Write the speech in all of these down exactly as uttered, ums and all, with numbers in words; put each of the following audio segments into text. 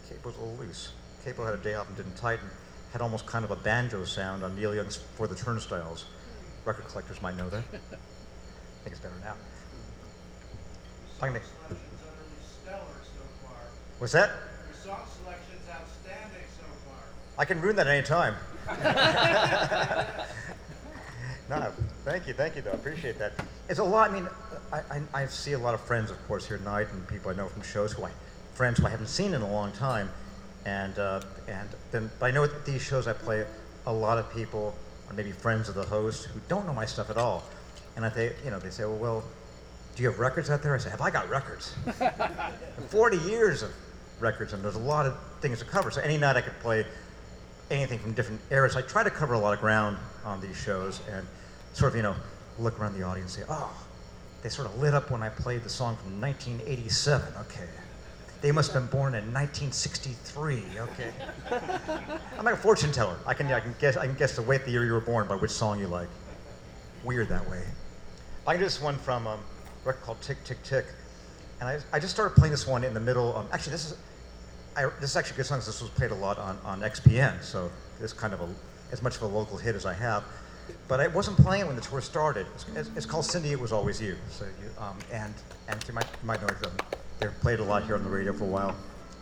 Capo was a little loose. Capo had a day off and didn't tighten. Had almost kind of a banjo sound on Neil Young's For the Turnstiles. Record collectors might know that. I think it's better now. Your song selection's utterly stellar so far. What's that? Your song selection's outstanding so far. I can ruin that at any time. No, thank you, thank you, though. I appreciate that. It's a lot. I mean, I, I, I see a lot of friends, of course, here tonight, and people I know from shows who I, friends who I haven't seen in a long time, and uh, and then. But I know at these shows I play, a lot of people, or maybe friends of the host, who don't know my stuff at all, and I think, you know, they say, well, well, do you have records out there? I say, have I got records? Forty years of records, and there's a lot of things to cover. So any night I could play anything from different eras. I try to cover a lot of ground on these shows and sort of, you know, look around the audience and say, oh, they sort of lit up when I played the song from nineteen eighty-seven, okay. They must have been born in nineteen sixty-three, okay. I'm like a fortune teller. I can, I can guess, I can guess the weight the year you were born by which song you like. Weird that way. I can do this one from um, a record called Tick, Tick, Tick. And I, I just started playing this one in the middle. Um, actually, this is, I, this is actually a good song because this was played a lot on, on X P N, so it's kind of a, as much of a local hit as I have. But I wasn't playing it when the tour started. It's, it's called Cindy, It Was Always You. So you, um, and and you might, you might know it. Um, they've played a lot here on the radio for a while.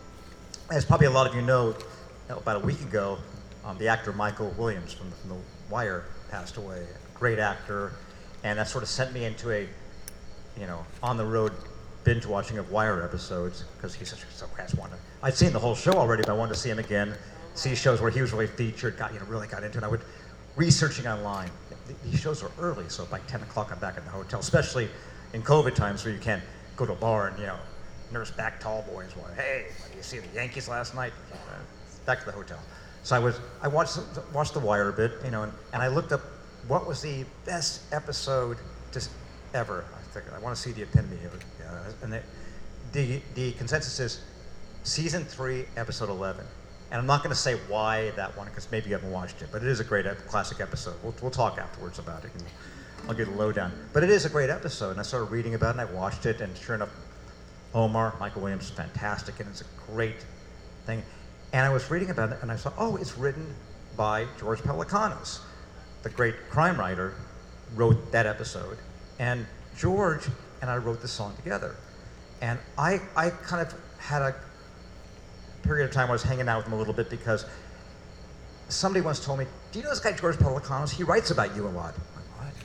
As probably a lot of you know, about a week ago, um, the actor Michael Williams from the, from the Wire passed away. Great actor, and that sort of sent me into a, you know, on the road binge watching of Wire episodes because he's such a so crass one. I'd seen the whole show already, but I wanted to see him again, see shows where he was really featured, got you know really got into it. I would researching online. These shows are early, so by ten o'clock I'm back at the hotel, especially in COVID times where you can't go to a bar and you know nurse back tall boys. Well, hey, did you see the Yankees last night? Back to the hotel. So I was I watched watched The Wire a bit, you know, and, and I looked up what was the best episode just ever. I think I want to see the epitome of it. Uh, and the, the the consensus is season three, episode eleven. And I'm not going to say why that one, because maybe you haven't watched it, but it is a great ep- classic episode. We'll, we'll talk afterwards about it, and I'll get a lowdown. But it is a great episode, and I started reading about it, and I watched it, and sure enough, Omar, Michael Williams is fantastic, and it's a great thing. And I was reading about it, and I saw, oh, it's written by George Pelecanos, the great crime writer, wrote that episode. And George and I wrote the song together. And I, I kind of had a period of time where I was hanging out with him a little bit because somebody once told me, do you know this guy George Pelecanos? He writes about you a lot. I'm like, what?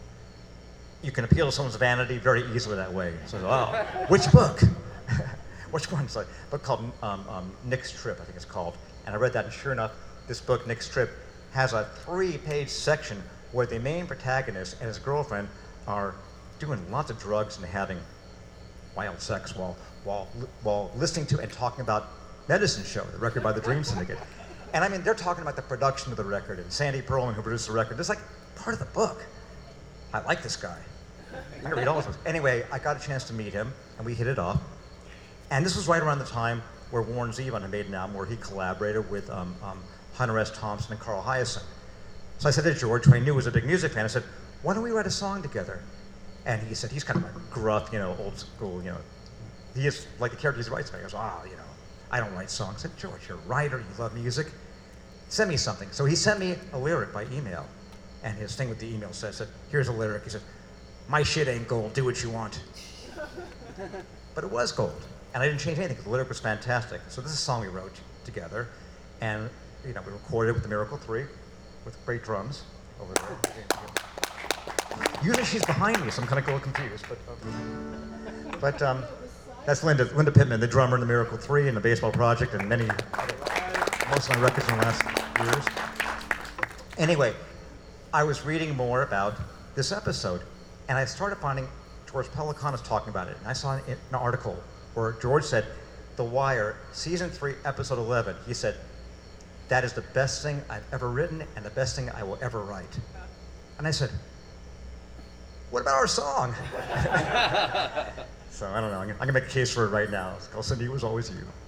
You can appeal to someone's vanity very easily that way. So, oh, which book? Which one? It's like a book called um, um, Nick's Trip, I think it's called. And I read that, and sure enough, this book, Nick's Trip, has a three-page section where the main protagonist and his girlfriend are doing lots of drugs and having wild sex while while while listening to and talking about Medicine Show, the record by the Dream Syndicate. And I mean, they're talking about the production of the record and Sandy Pearlman, who produced the record. It's like part of the book. I like this guy. I read all his books. Anyway, I got a chance to meet him, and we hit it off. And this was right around the time where Warren Zevon had made an album where he collaborated with um, um, Hunter S. Thompson and Carl Hyacin. So I said to George, who I knew was a big music fan, I said, why don't we write a song together? And he said, he's kind of like gruff, you know, old school, you know. He is like the character he writes about. He goes, ah, oh, you know, I don't write songs. I said, George, you're a writer, you love music. Send me something. So he sent me a lyric by email. And his thing with the email says, said, here's a lyric. He said, my shit ain't gold, do what you want. But it was gold. And I didn't change anything because the lyric was fantastic. So this is a song we wrote together. And, you know, we recorded it with the Miracle three with great drums over there. Usually she's behind me, so I'm kind of a little confused. But, um, but um, that's Linda, Linda Pittman, the drummer in the Miracle three and the Baseball Project and many, most of my records in the last years. Anyway, I was reading more about this episode, and I started finding George Pelecanos talking about it. And I saw an, an article where George said, The Wire, season three, episode eleven, he said, that is the best thing I've ever written and the best thing I will ever write. And I said, what about our song? So I don't know, I'm gonna, I'm gonna make a case for it right now. It's called Cindy, It Was Always You.